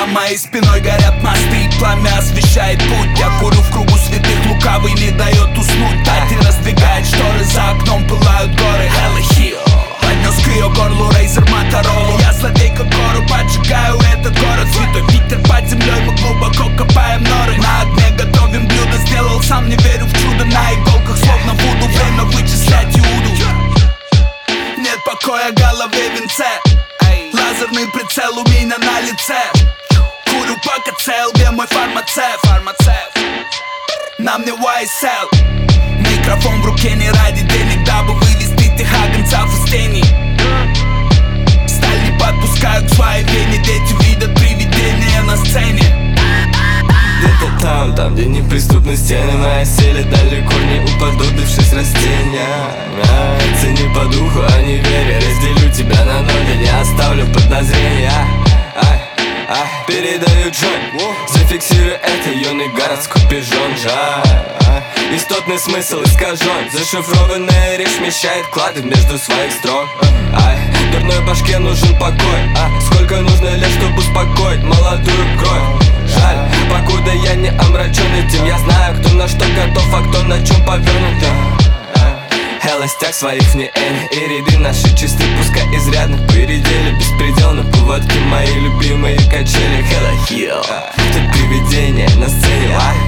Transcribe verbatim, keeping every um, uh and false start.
За моей спиной горят мосты, и пламя освещает путь. Я курю в кругу святых, лукавый не дает уснуть. Тати раздвигает шторы, за окном пылают горы. Hella Hill поднес к ее горлу рейзер Моторолу. Я злодей как гору, поджигаю этот город. Святой ветер под землей, мы глубоко копаем норы. На огне готовим блюдо, сделал сам, не верю в чудо. На иголках словно вуду, время вычислять Иуду. Нет покоя голове венце, лазерный прицел у меня на лице. Курю пока цел, где мой фармацевт? На мне уай эс эл. Микрофон в руке не ради денег, дабы вывести тех агнцев из тени. Сталь не подпускают к своей вене, дети видят привидения на сцене. Где-то там, там, где неприступны стены, моя сели далеко не уподобившись растения. Цени по духу, а не вере, разделю тебя на ноги, не оставлю подозрения. Ай, ай, передаю Джон, зафиксирую это, юный городской пижон. Жаль, истотный смысл искажен, зашифрованная речь вмещает клады между своих строк. Ай, дурной башке нужен покой, а сколько нужно лет, чтобы успокоить молодую кровь. Жаль, покуда я не омрачен этим, я знаю, кто на что готов, а кто на чем повернут. Холостяк своих вне Эни, и ряды наши чисты, пускай изрядно поредели. Беспредел на поводке, мои любимые качели. Hella Hill, тут привидение на сцене.